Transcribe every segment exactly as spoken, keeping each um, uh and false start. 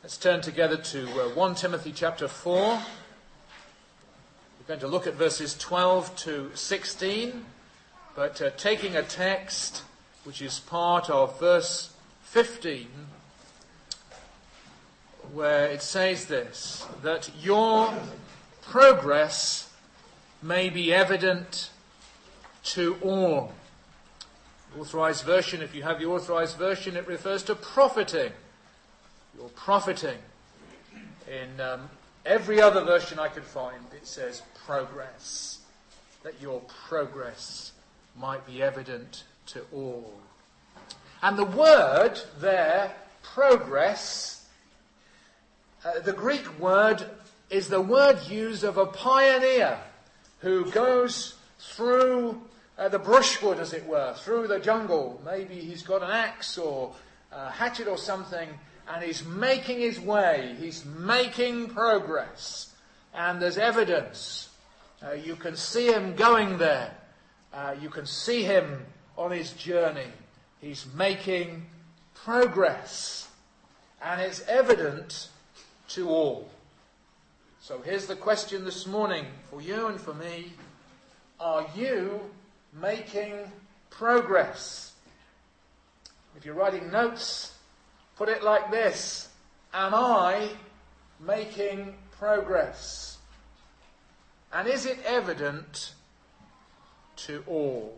Let's turn together to uh, First Timothy chapter four. We're going to look at verses twelve to sixteen, but uh, taking a text which is part of verse fifteen, where it says this, that your progress may be evident to all. Authorized version, if you have the authorized version, it refers to profiting. You're profiting. In um, every other version I could find, it says progress. That your progress might be evident to all. And the word there, progress, uh, the Greek word is the word used of a pioneer who goes through uh, the brushwood, as it were, through the jungle. Maybe he's got an axe or a hatchet or something, and he's making his way. He's making progress. And there's evidence. Uh, you can see him going there. Uh, you can see him on his journey. He's making progress. And it's evident to all. So here's the question this morning for you and for me. Are you making progress? If you're writing notes, put it like this. Am I making progress? And is it evident to all?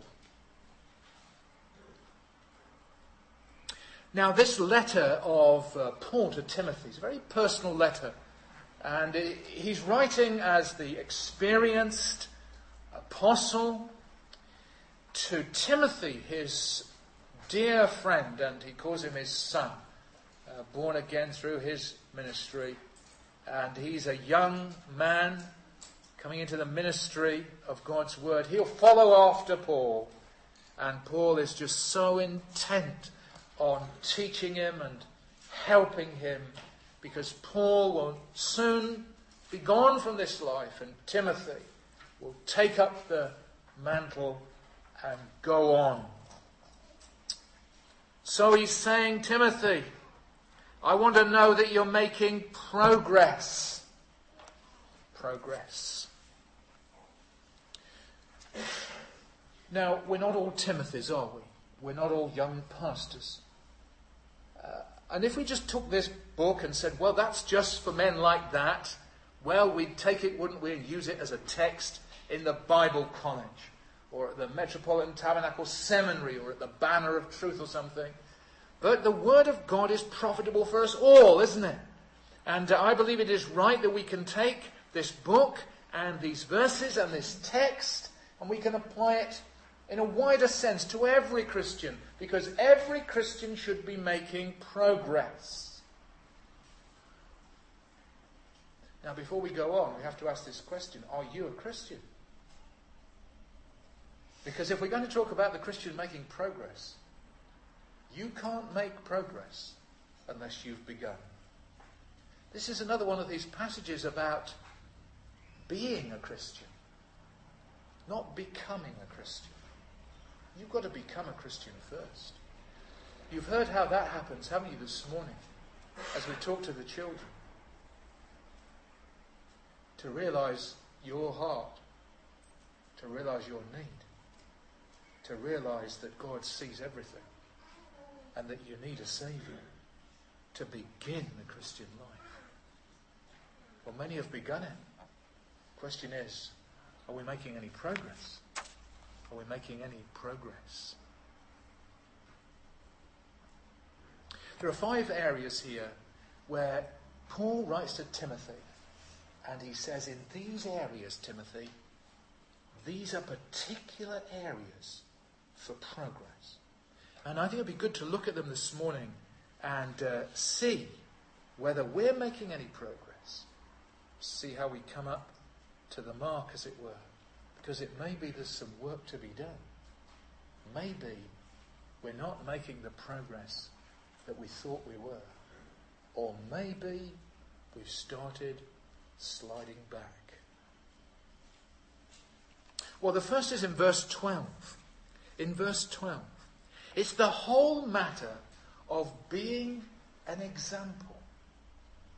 Now, this letter of uh, Paul to Timothy is a very personal letter. And it, he's writing as the experienced apostle to Timothy, his dear friend, and he calls him his son. Uh, born again through his ministry, and he's a young man coming into the ministry of God's word. He'll follow after Paul, and Paul is just so intent on teaching him and helping him, because Paul will soon be gone from this life, and Timothy will take up the mantle and go on. So he's saying, Timothy, I want to know that you're making progress. Progress. Now, we're not all Timothys, are we? We're not all young pastors. Uh, and if we just took this book and said, well, that's just for men like that, well, we'd take it, wouldn't we, and use it as a text in the Bible college, or at the Metropolitan Tabernacle Seminary, or at the Banner of Truth or something. But the Word of God is profitable for us all, isn't it? And uh, I believe it is right that we can take this book and these verses and this text, and we can apply it in a wider sense to every Christian, because every Christian should be making progress. Now, before we go on, we have to ask this question: are you a Christian? Because if we're going to talk about the Christian making progress, you can't make progress unless you've begun. This is another one of these passages about being a Christian, not becoming a Christian. You've got to become a Christian first. You've heard how that happens, haven't you, this morning, as we talk to the children. To realise your heart, to realise your need, to realise that God sees everything, and that you need a Saviour to begin the Christian life. Well, many have begun it. The question is, are we making any progress? Are we making any progress? There are five areas here where Paul writes to Timothy, and he says, in these areas, Timothy, these are particular areas for progress. And I think it'd be good to look at them this morning and uh, see whether we're making any progress. See how we come up to the mark, as it were. Because it may be there's some work to be done. Maybe we're not making the progress that we thought we were. Or maybe we've started sliding back. Well, the first is in verse twelve. In verse twelve. It's the whole matter of being an example.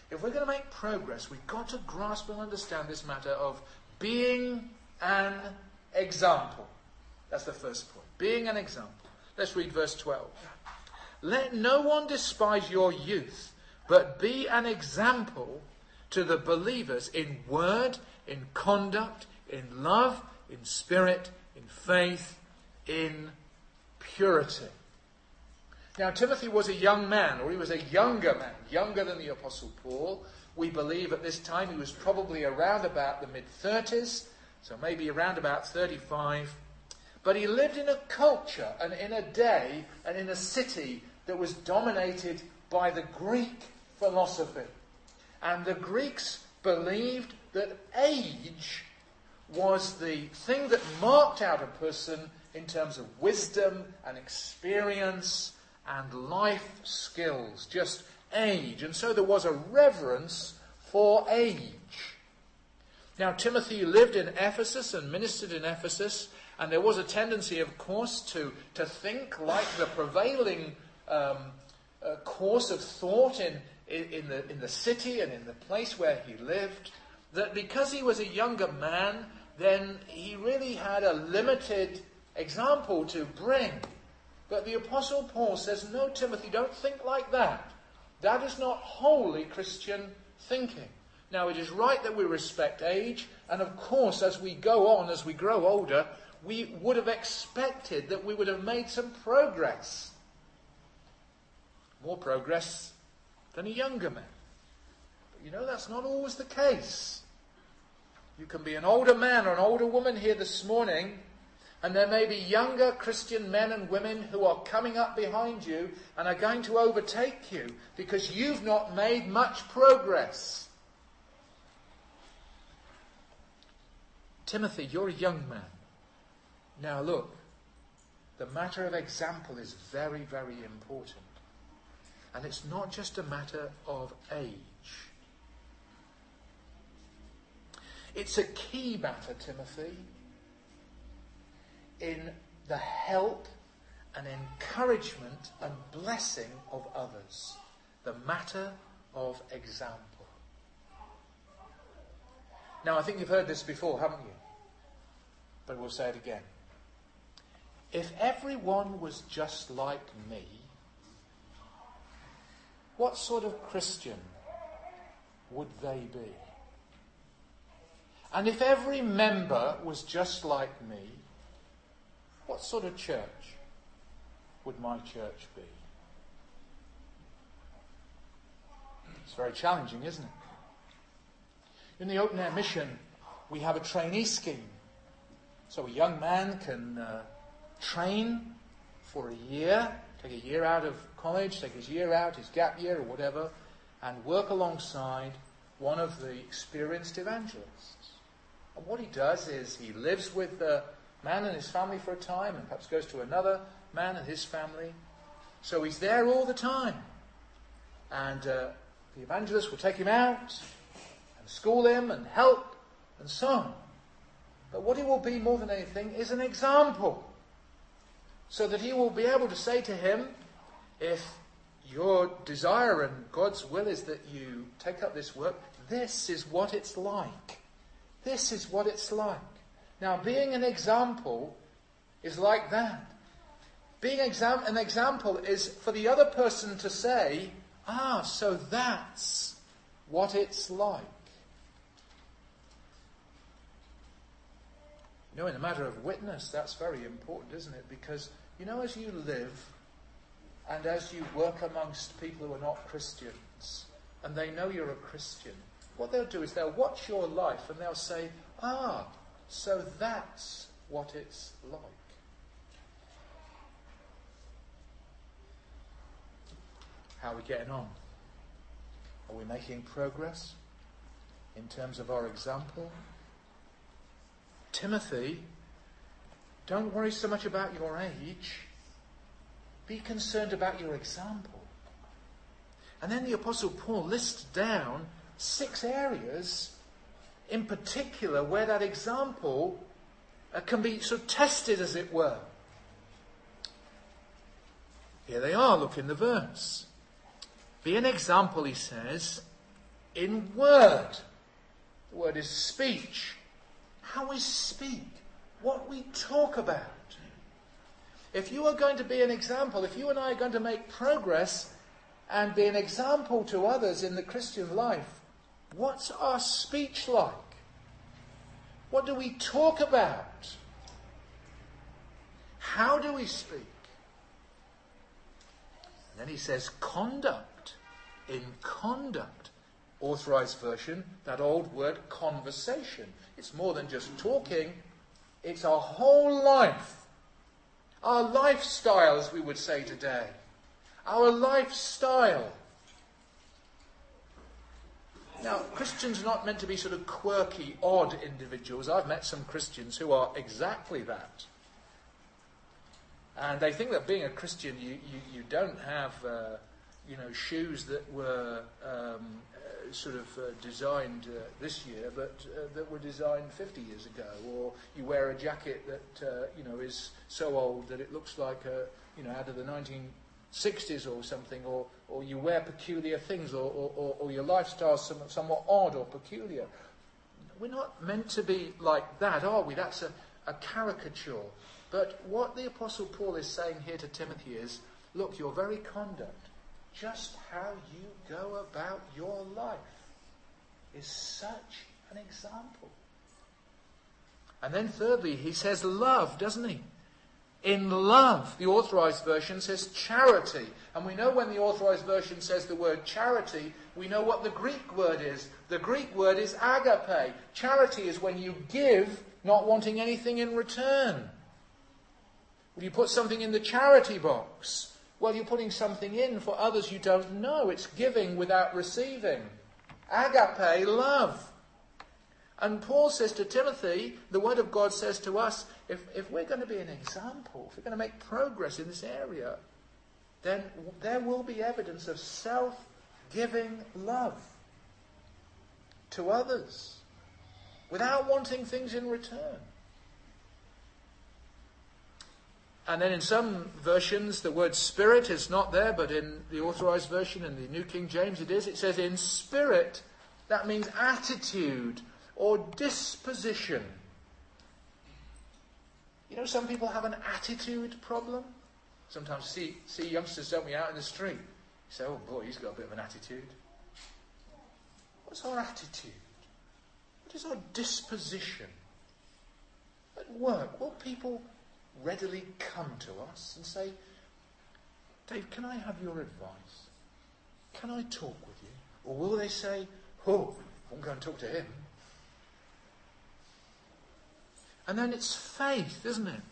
if we're going to make progress, we've got to grasp and understand this matter of being an example. That's the first point. Being an example. Let's read verse twelve. Let no one despise your youth, but be an example to the believers in word, in conduct, in love, in spirit, in faith, in purity. Now, Timothy was a young man, or he was a younger man, younger than the Apostle Paul. We believe at this time he was probably around about the mid-thirties, so maybe around about thirty-five. But he lived in a culture and in a day and in a city that was dominated by the Greek philosophy. And the Greeks believed that age was the thing that marked out a person in terms of wisdom and experience and life skills, just age. And so there was a reverence for age. Now, Timothy lived in Ephesus and ministered in Ephesus, and there was a tendency, of course, to, to think like the prevailing um, uh, course of thought in, in, in, the, in the city and in the place where he lived, that because he was a younger man, then he really had a limited example to bring. But the Apostle Paul says, no, Timothy, don't think like that. That is not wholly Christian thinking. Now, it is right that we respect age, and of course, as we go on, as we grow older, we would have expected that we would have made some progress. More progress than a younger man. But you know, that's not always the case. You can be an older man or an older woman here this morning, and there may be younger Christian men and women who are coming up behind you and are going to overtake you because you've not made much progress. Timothy, you're a young man. Now look, the matter of example is very, very important. And it's not just a matter of age. It's a key matter, Timothy, in the help and encouragement and blessing of others. The matter of example. Now, I think you've heard this before, haven't you? But we'll say it again. If everyone was just like me, what sort of Christian would they be? And if every member was just like me, what sort of church would my church be? It's very challenging, isn't it? In the Open Air Mission, we have a trainee scheme. So a young man can uh, train for a year, take a year out of college, take his year out, his gap year or whatever, and work alongside one of the experienced evangelists. And what he does is he lives with the man and his family for a time, and perhaps goes to another man and his family. So he's there all the time. And uh, the evangelist will take him out and school him and help and so on. But what he will be more than anything is an example. So that he will be able to say to him, if your desire and God's will is that you take up this work, this is what it's like. This is what it's like. Now, being an example is like that. Being exam- an example is for the other person to say, ah, so that's what it's like. You know, in a matter of witness, that's very important, isn't it? Because, you know, as you live and as you work amongst people who are not Christians, and they know you're a Christian, what they'll do is they'll watch your life and they'll say, ah, so that's what it's like. How are we getting on? Are we making progress in terms of our example? Timothy, don't worry so much about your age. Be concerned about your example. And then the Apostle Paul lists down six areas in particular where that example uh, can be sort of tested, as it were. Here they are, look in the verse. Be an example, he says, in word. The word is speech. How we speak, what we talk about. If you are going to be an example, if you and I are going to make progress and be an example to others in the Christian life, what's our speech like? What do we talk about? How do we speak? And then he says conduct. In conduct. Authorized version, that old word conversation. It's more than just talking. It's our whole life. Our lifestyle, as we would say today. Our lifestyle. Now, Christians are not meant to be sort of quirky, odd individuals. I've met some Christians who are exactly that. And they think that being a Christian, you, you, you don't have, uh, you know, shoes that were um, uh, sort of uh, designed uh, this year, but uh, that were designed fifty years ago. Or you wear a jacket that, uh, you know, is so old that it looks like, a, you know, out of the nineteen sixties or something. Or, or you wear peculiar things, or, or, or, or your lifestyle is somewhat, somewhat odd or peculiar. We're not meant to be like that, are we? That's a, a caricature. But what the Apostle Paul is saying here to Timothy is, look, your very conduct, just how you go about your life, is such an example. And then thirdly, he says love, doesn't he? In love, the Authorized Version says charity. And we know when the Authorized Version says the word charity, we know what the Greek word is. The Greek word is agape. Charity is when you give, not wanting anything in return. Will you put something in the charity box? Well, you're putting something in for others you don't know. It's giving without receiving. Agape, love. And Paul says to Timothy, the Word of God says to us, if, if we're going to be an example, if we're going to make progress in this area, then there will be evidence of self-giving love to others without wanting things in return. And then in some versions, the word spirit is not there, but in the Authorized Version, in the New King James it is. It says in spirit, that means attitude or disposition. You know, some people have an attitude problem. Sometimes see see youngsters, don't we, out in the street. You say, oh boy, he's got a bit of an attitude. What's our attitude? What is our disposition? At work, will people readily come to us and say, Dave, can I have your advice? Can I talk with you? Or will they say, oh, I won't go and talk to him. And then it's faith, isn't it?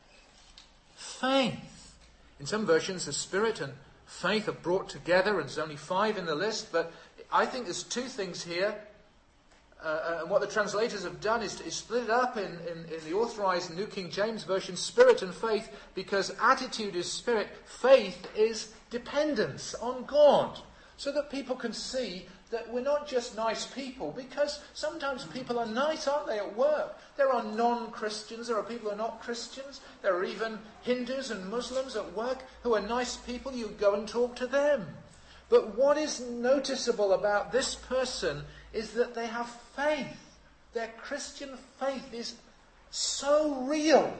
Faith. In some versions, the Spirit and faith are brought together, and there's only five in the list, but I think there's two things here. Uh, and what the translators have done is, is split it up in, in, in the Authorized New King James Version, spirit and faith, because attitude is spirit, faith is dependence on God. So that people can see that we're not just nice people, because sometimes people are nice, aren't they, at work? There are non-Christians, there are people who are not Christians, there are even Hindus and Muslims at work who are nice people. You go and talk to them. But what is noticeable about this person is that they have faith. Their Christian faith is so real.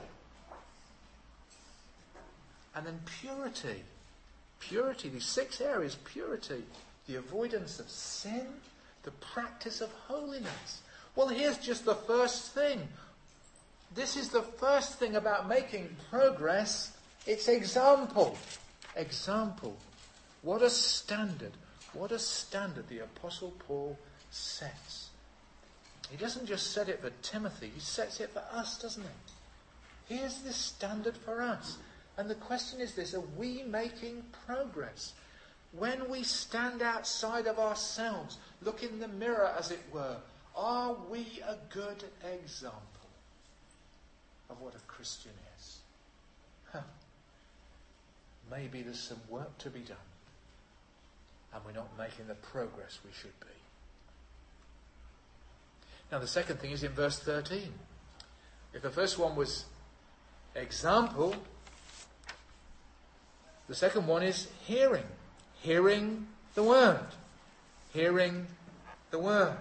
And then purity. Purity, these six areas, purity, the avoidance of sin, the practice of holiness. Well, here's just the first thing. This is the first thing about making progress. It's example. Example. What a standard. What a standard the Apostle Paul sets. He doesn't just set it for Timothy, he sets it for us, doesn't he? Here's the standard for us. And the question is this, are we making progress? When we stand outside of ourselves, look in the mirror as it were, are we a good example of what a Christian is? Huh. Maybe there's some work to be done, and we're not making the progress we should be. Now the second thing is in verse thirteen. If the first one was example, the second one is hearing. Hearing the word. Hearing the word.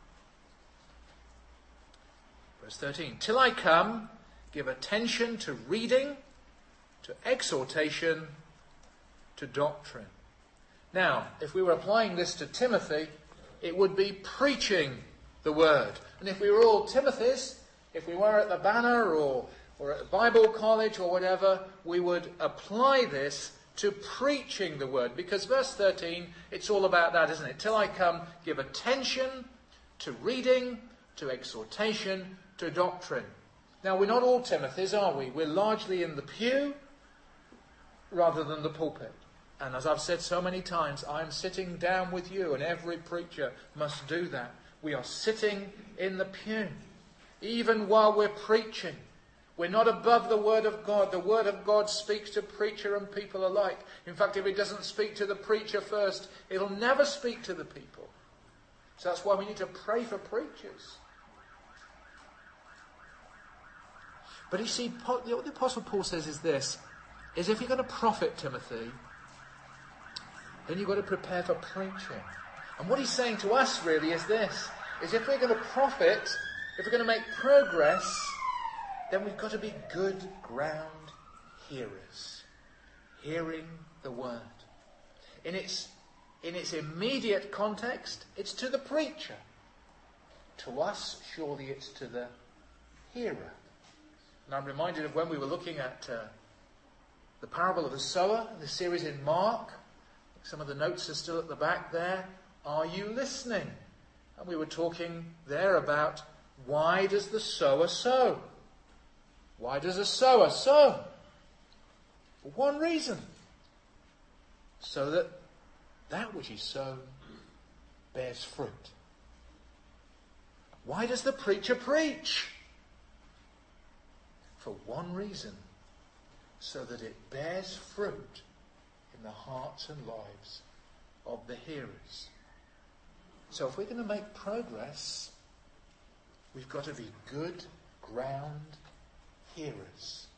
Verse thirteen, till I come, give attention to reading, to exhortation, to doctrine. Now, if we were applying this to Timothy, it would be preaching the word. And if we were all Timothys, if we were at the Banner or, or at the Bible College or whatever, we would apply this to preaching the word. Because verse thirteen, it's all about that, isn't it? Till I come, give attention to reading, to exhortation, to doctrine. Now, we're not all Timothys, are we? We're largely in the pew rather than the pulpit. And as I've said so many times, I'm sitting down with you, and every preacher must do that. We are sitting in the pew, even while we're preaching. We're not above the Word of God. The Word of God speaks to preacher and people alike. In fact, if it doesn't speak to the preacher first, it'll never speak to the people. So that's why we need to pray for preachers. But you see, what the Apostle Paul says is this, is if you're going to profit Timothy, then you've got to prepare for preaching. And what he's saying to us really is this, is if we're going to profit, if we're going to make progress, then we've got to be good ground hearers. Hearing the word. In its, in its immediate context, it's to the preacher. To us, surely it's to the hearer. And I'm reminded of when we were looking at uh, the parable of the sower, the series in Mark. Some of the notes are still at the back there. Are you listening? And we were talking there about why does the sower sow? Why does a sower sow? For one reason. So that that which is sown bears fruit. Why does the preacher preach? For one reason. So that it bears fruit in the hearts and lives of the hearers. So if we're going to make progress, we've got to be good ground hearers.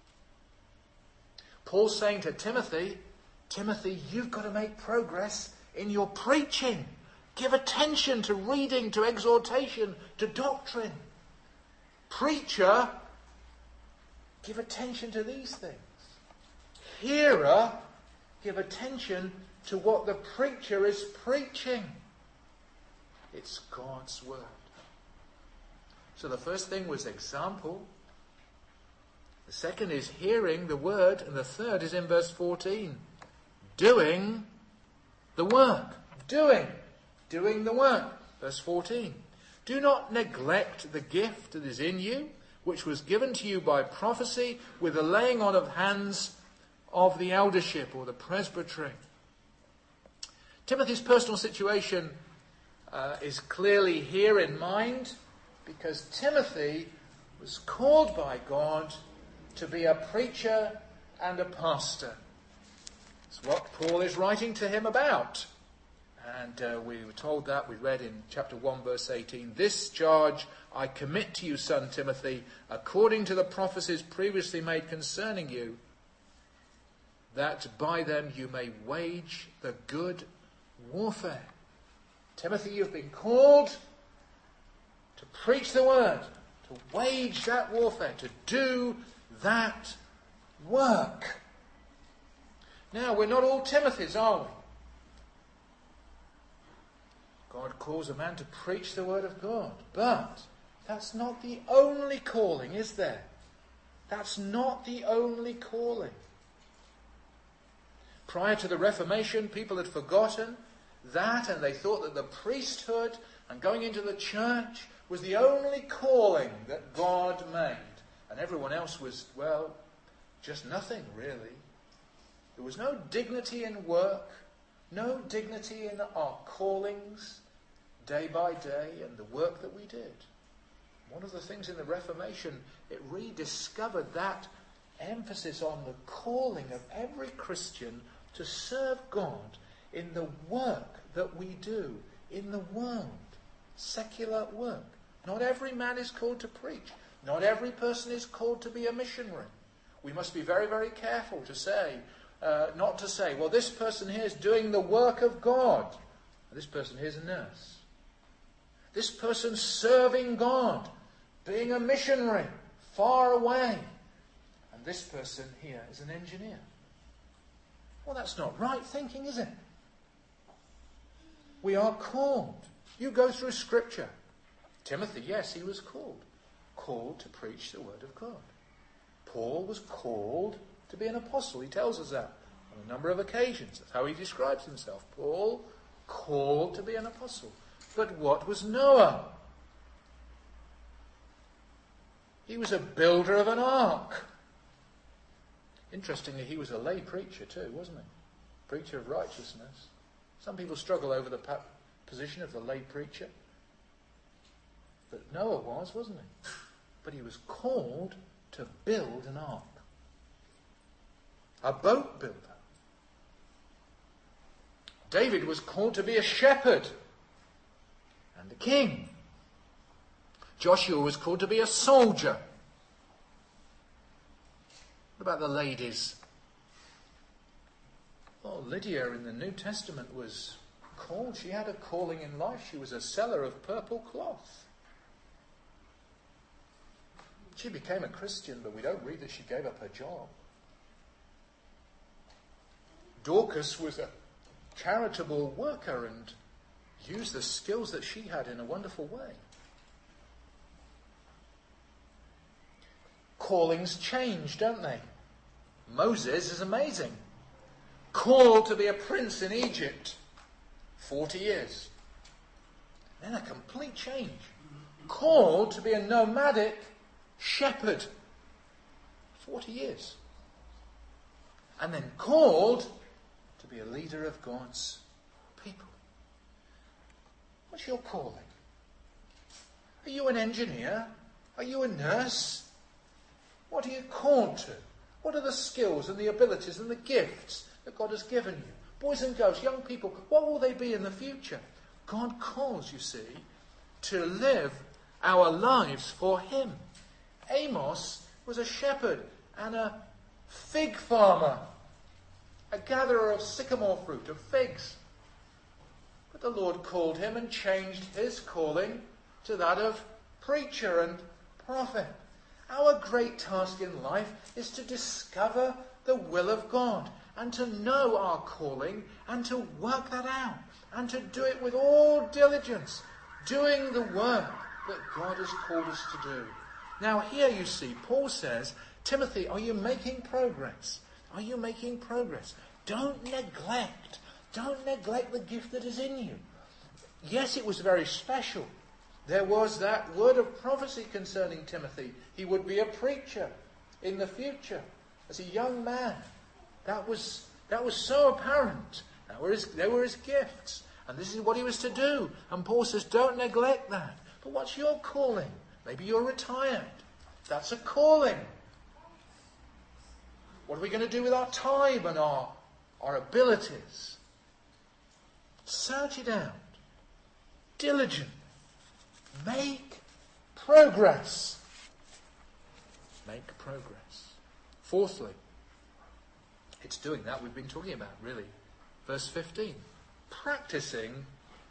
Paul's saying to Timothy, Timothy, you've got to make progress in your preaching. Give attention to reading, to exhortation, to doctrine. Preacher, give attention to these things. Hearer, give attention to what the preacher is preaching. It's God's word. So the first thing was example. The second is hearing the word. And the third is in verse fourteen. Doing the work. Doing. Doing the work. Verse fourteen. Do not neglect the gift that is in you, which was given to you by prophecy with the laying on of hands of the eldership or the presbytery. Timothy's personal situation uh, is clearly here in mind because Timothy was called by God to be a preacher and a pastor. It's what Paul is writing to him about. And uh, we were told that, we read in chapter one, verse eighteen, this charge I commit to you, son Timothy, according to the prophecies previously made concerning you, that by them you may wage the good warfare. Timothy, you've been called to preach the word, to wage that warfare, to do that work. Now, we're not all Timothys, are we? God calls a man to preach the word of God. But that's not the only calling, is there? That's not the only calling. Prior to the Reformation, people had forgotten that, and they thought that the priesthood and going into the church was the only calling that God made. And everyone else was, well, just nothing, really. There was no dignity in work, no dignity in our callings day by day and the work that we did. One of the things in the Reformation, it rediscovered that emphasis on the calling of every Christian to serve God in the work that we do in the world. Secular work. Not every man is called to preach. Not every person is called to be a missionary. We must be very, very careful to say, uh, not to say, well, this person here is doing the work of God. This person here is a nurse. This person serving God, being a missionary, far away. And this person here is an engineer. Well, that's not right thinking, is it? We are called. You go through Scripture. Timothy, yes, he was called. Called to preach the Word of God. Paul was called to be an apostle. He tells us that on a number of occasions. That's how he describes himself. Paul, called to be an apostle. But what was Noah? He was a builder of an ark. Interestingly, he was a lay preacher too, wasn't he? Preacher of righteousness. Some people struggle over the position of the lay preacher. But Noah was, wasn't he? But he was called to build an ark. A boat builder. David was called to be a shepherd and a king. Joshua was called to be a soldier. What about the ladies? Well, Lydia in the New Testament was called. She had a calling in life. She was a seller of purple cloth. She became a Christian, but we don't read that she gave up her job. Dorcas was a charitable worker and used the skills that she had in a wonderful way. Callings change, don't they? Moses is amazing. Called to be a prince in Egypt. Forty years. Then a complete change. Called to be a nomadic shepherd. Forty years. And then called to be a leader of God's people. What's your calling? Are you an engineer? Are you a nurse? What are you called to? What are the skills and the abilities and the gifts that God has given you? Boys and girls, young people, what will they be in the future? God calls, you see, to live our lives for Him. Amos was a shepherd and a fig farmer, a gatherer of sycamore fruit, of figs. But the Lord called him and changed his calling to that of preacher and prophet. Our great task in life is to discover the will of God and to know our calling and to work that out and to do it with all diligence, doing the work that God has called us to do. Now here you see, Paul says, Timothy, are you making progress? Are you making progress? Don't neglect. Don't neglect the gift that is in you. Yes, it was very special. There was that word of prophecy concerning Timothy. He would be a preacher in the future as a young man. That was that was so apparent. That were his, they were his gifts. And this is what he was to do. And Paul says, don't neglect that. But what's your calling? Maybe you're retired. That's a calling. What are we going to do with our time and our, our abilities? Search it out. Diligent. Make progress. Make progress. Fourthly, it's doing that we've been talking about, really. Verse fifteen. Practicing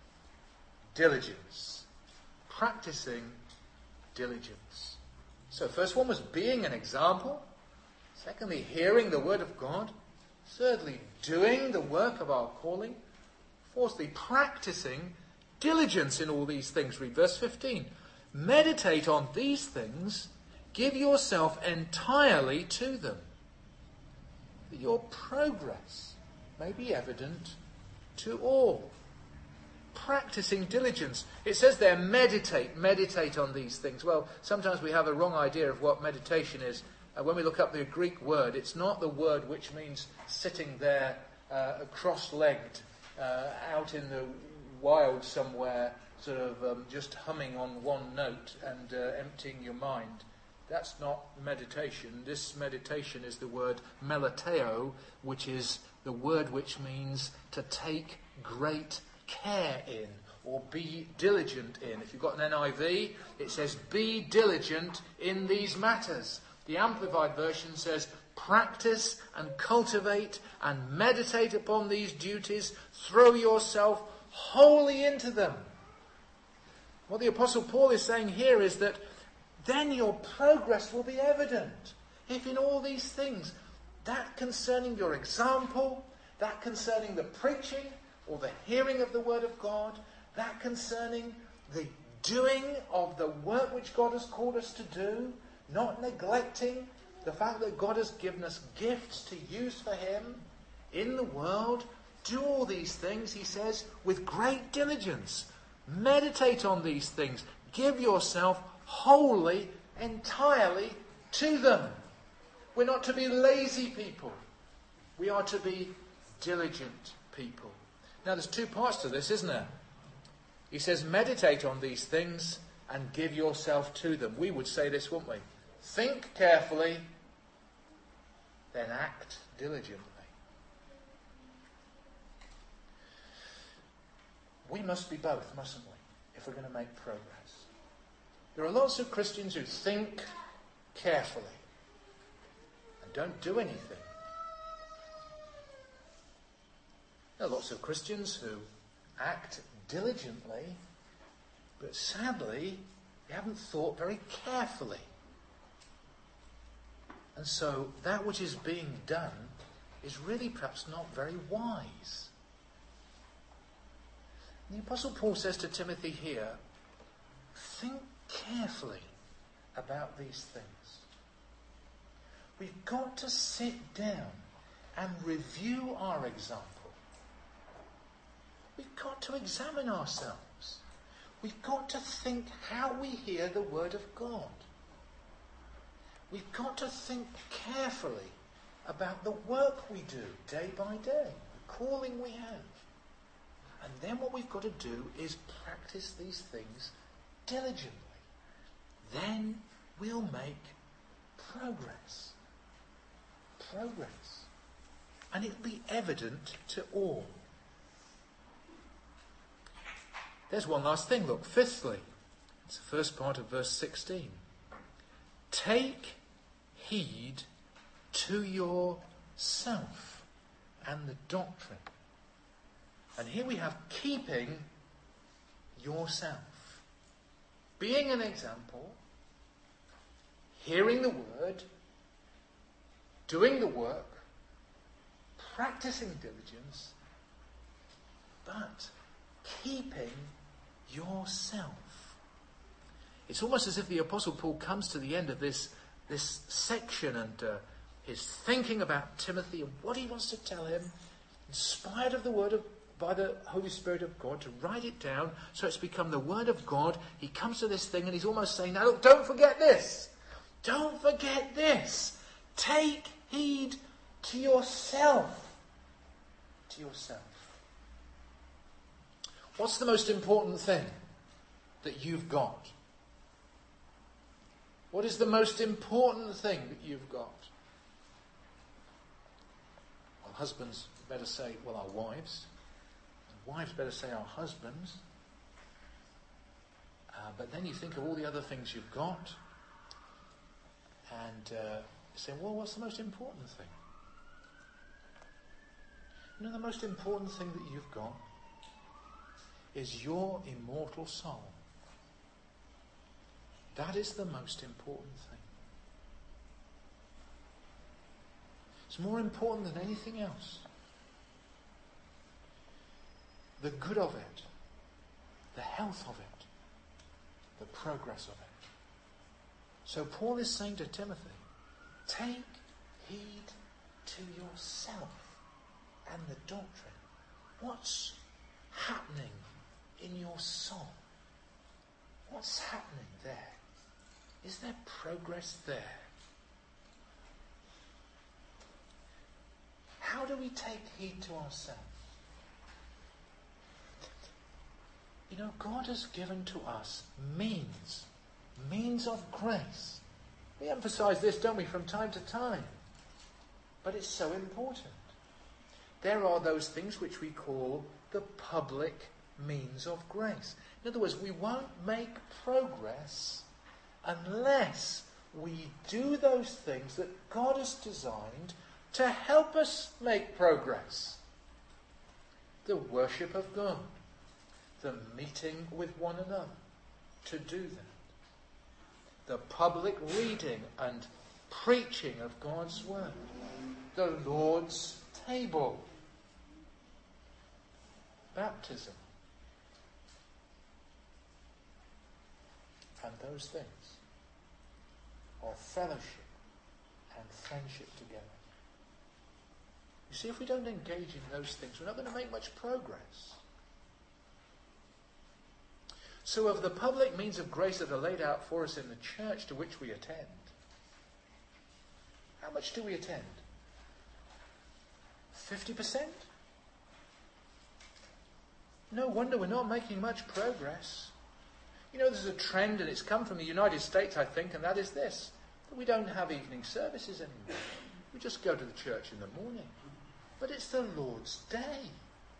diligence. Practicing diligence. So first one was being an example. Secondly, hearing the word of God. Thirdly, doing the work of our calling. Fourthly, practicing diligence in all these things. Read verse fifteen. Meditate on these things. Give yourself entirely to them, that your progress may be evident to all. Practicing diligence. It says there, meditate, meditate on these things. Well, sometimes we have a wrong idea of what meditation is. Uh, when we look up the Greek word, it's not the word which means sitting there uh, cross-legged uh, out in the wild somewhere, sort of um, just humming on one note and uh, emptying your mind. That's not meditation. This meditation is the word melateo, which is the word which means to take great care in or be diligent in. If you've got an N I V, it says be diligent in these matters. The Amplified Version says practice and cultivate and meditate upon these duties. Throw yourself wholly into them. What the Apostle Paul is saying here is that then your progress will be evident. If in all these things, that concerning your example, that concerning the preaching or the hearing of the word of God, that concerning the doing of the work which God has called us to do, not neglecting the fact that God has given us gifts to use for him in the world, do all these things, he says, with great diligence. Meditate on these things. Give yourself wholly, entirely to them. We're not to be lazy people. We are to be diligent people. Now there's two parts to this, isn't there? He says, meditate on these things and give yourself to them. We would say this, wouldn't we? Think carefully, then act diligently. We must be both, mustn't we, if we're going to make progress. There are lots of Christians who think carefully and don't do anything. There are lots of Christians who act diligently, but sadly, they haven't thought very carefully. And so that which is being done is really perhaps not very wise. The Apostle Paul says to Timothy here, think carefully about these things. We've got to sit down and review our example. We've got to examine ourselves. We've got to think how we hear the word of God. We've got to think carefully about the work we do day by day, the calling we have. And then what we've got to do is practice these things diligently. Then we'll make progress. Progress. And it'll be evident to all. There's one last thing, look. Fifthly, it's the first part of verse sixteen. Take heed to yourself and the doctrine. And here we have keeping yourself. Being an example, hearing the word, doing the work, practicing diligence, but keeping yourself. It's almost as if the Apostle Paul comes to the end of this, this section and uh, is thinking about Timothy and what he wants to tell him, inspired of the word of by the Holy Spirit of God, to write it down so it's become the word of God. He comes to this thing and he's almost saying, now look, don't forget this. Don't forget this. Take heed to yourself. To yourself. What's the most important thing that you've got? What is the most important thing that you've got? Well, husbands better say, well, our wives. And wives better say our husbands. Uh, but then you think of all the other things you've got. And uh, you say, well, what's the most important thing? You know, the most important thing that you've got is your immortal soul. That is the most important thing. It's more important than anything else. The good of it, the health of it, the progress of it. So Paul is saying to Timothy, take heed to yourself and the doctrine. What's happening in your soul? What's happening there? Is there progress there? How do we take heed to ourselves? You know, God has given to us means, means of grace. We emphasize this, don't we, from time to time? But it's so important. There are those things which we call the public means of grace. In other words, we won't make progress unless we do those things that God has designed to help us make progress. The worship of God, the meeting with one another, to do that. The public reading and preaching of God's word. The Lord's table. Baptism. And those things are fellowship and friendship together. You see, if we don't engage in those things, we're not going to make much progress. So of the public means of grace that are laid out for us in the church to which we attend, how much do we attend? fifty percent? No wonder we're not making much progress. You know, there's a trend, and it's come from the United States, I think, and that is this, that we don't have evening services anymore. We just go to the church in the morning. But it's the Lord's day.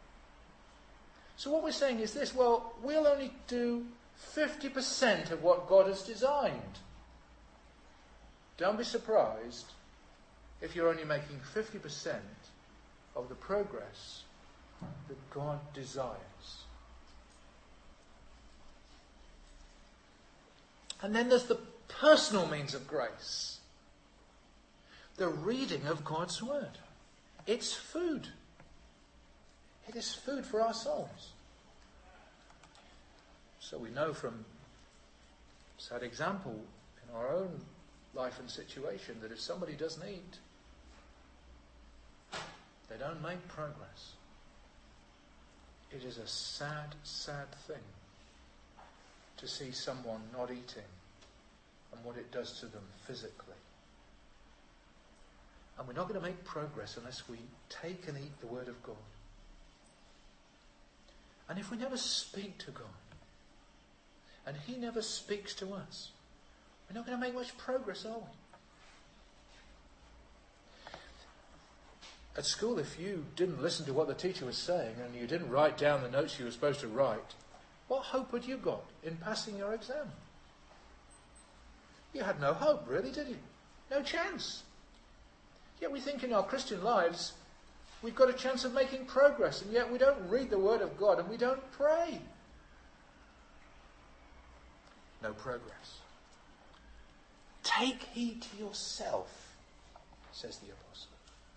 So what we're saying is this, well, we'll only do fifty percent of what God has designed. Don't be surprised if you're only making fifty percent of the progress that God desires. And then there's the personal means of grace. The reading of God's word. It's food. It is food for our souls. So we know from sad example in our own life and situation that if somebody doesn't eat, they don't make progress. It is a sad, sad thing to see someone not eating and what it does to them physically. And we're not going to make progress unless we take and eat the word of God. And if we never speak to God, and he never speaks to us, we're not going to make much progress, are we? At school, if you didn't listen to what the teacher was saying and you didn't write down the notes you were supposed to write, what hope had you got in passing your exam? You had no hope, really, did you? No chance. Yet we think in our Christian lives we've got a chance of making progress, and yet we don't read the Word of God and we don't pray. No progress. Take heed to yourself, says the apostle.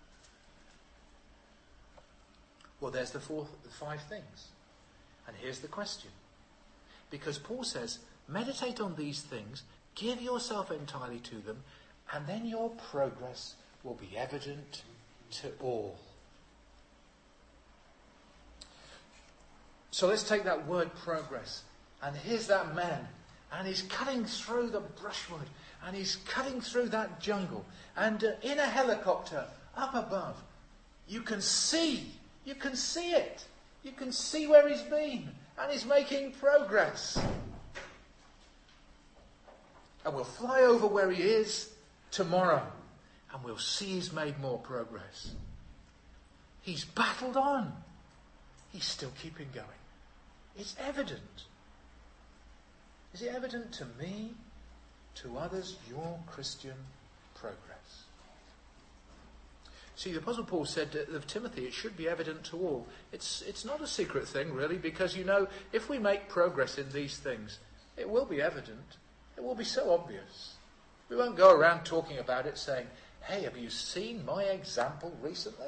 Well, there's the four, the five things. And here's the question. Because Paul says, meditate on these things, give yourself entirely to them, and then your progress will be evident to all. So let's take that word progress. And here's that man. And he's cutting through the brushwood. And he's cutting through that jungle. And uh, in a helicopter up above, you can see. You can see it. You can see where he's been. And he's making progress. And we'll fly over where he is tomorrow. And we'll see he's made more progress. He's battled on. He's still keeping going. It's evident. Is it evident to me, to others, your Christian progress? See, the Apostle Paul said of Timothy, it should be evident to all. It's, it's not a secret thing, really, because, you know, if we make progress in these things, it will be evident. It will be so obvious. We won't go around talking about it saying, hey, have you seen my example recently?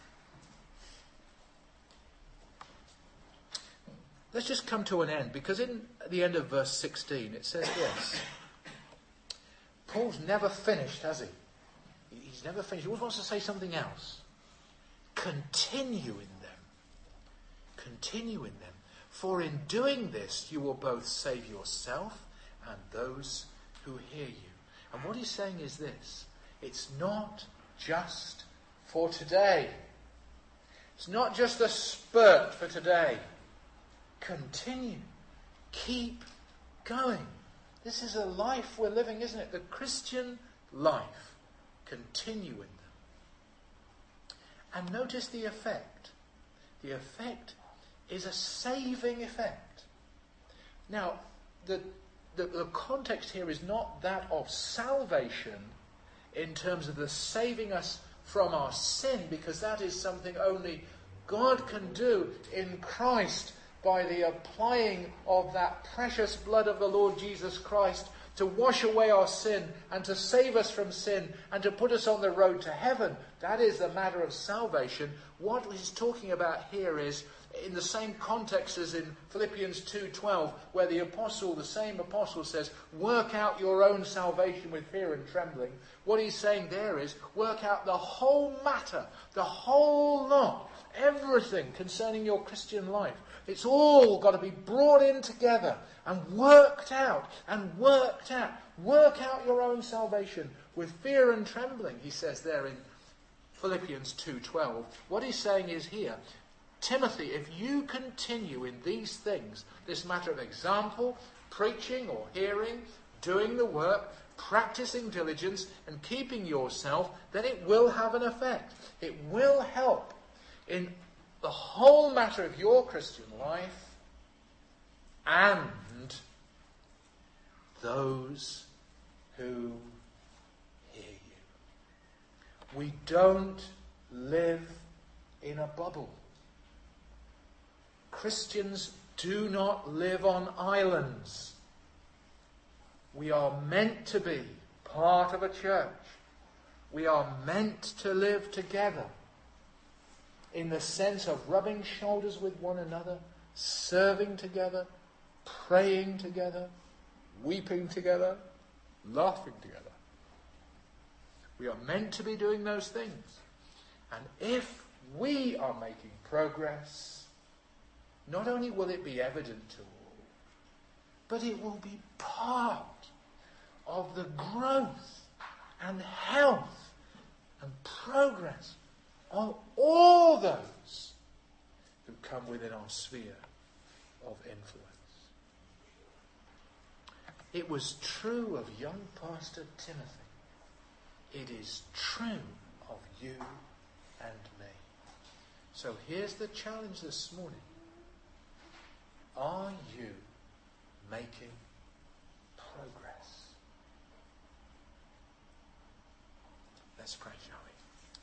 Let's just come to an end, because in the end of verse sixteen it says this. Paul's never finished, has he? He's never finished. He always wants to say something else. Continue in them. Continue in them. For in doing this you will both save yourself and those who hear you. And what he's saying is this. It's not just for today. It's not just a spurt for today. Continue. Keep going. This is a life we're living, isn't it? The Christian life. Continue in them. And notice the effect. The effect is a saving effect. Now, the, the, the context here is not that of salvation in terms of the saving us from our sin, because that is something only God can do in Christ by the applying of that precious blood of the Lord Jesus Christ to wash away our sin and to save us from sin and to put us on the road to heaven. That is the matter of salvation. What he's talking about here is in the same context as in Philippians two twelve, where the apostle, the same apostle says, work out your own salvation with fear and trembling. What he's saying there is, work out the whole matter, the whole lot, everything concerning your Christian life. It's all got to be brought in together and worked out and worked out. Work out your own salvation with fear and trembling, he says there in Philippians two twelve. What he's saying is here, Timothy, if you continue in these things, this matter of example, preaching or hearing, doing the work, practicing diligence and keeping yourself, then it will have an effect. It will help in the whole matter of your Christian life and those who hear you. We don't live in a bubble. Christians do not live on islands. We are meant to be part of a church. We are meant to live together in the sense of rubbing shoulders with one another, serving together, praying together, weeping together, laughing together. We are meant to be doing those things. And if we are making progress, not only will it be evident to all, but it will be part of the growth and health and progress of all those who come within our sphere of influence. It was true of young Pastor Timothy. It is true of you and me. So here's the challenge this morning. Are you making progress? Let's pray, shall we?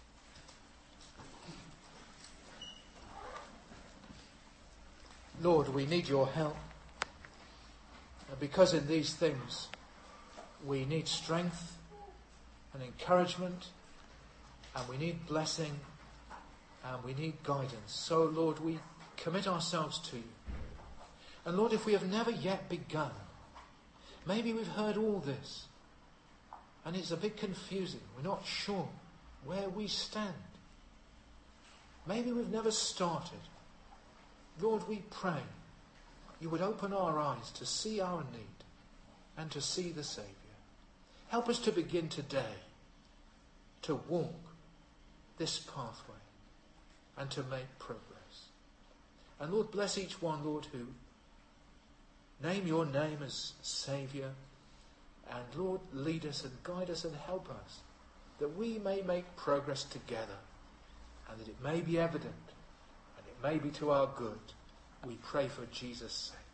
Lord, we need your help. Because in these things we need strength and encouragement, and we need blessing, and we need guidance. So, Lord, we commit ourselves to you. And Lord, if we have never yet begun, maybe we've heard all this, and it's a bit confusing. We're not sure where we stand. Maybe we've never started. Lord, we pray you would open our eyes to see our need and to see the Saviour. Help us to begin today to walk this pathway and to make progress. And Lord, bless each one, Lord, who name your name as Saviour. And Lord, lead us and guide us and help us that we may make progress together and that it may be evident and it may be to our good. We pray for Jesus' sake.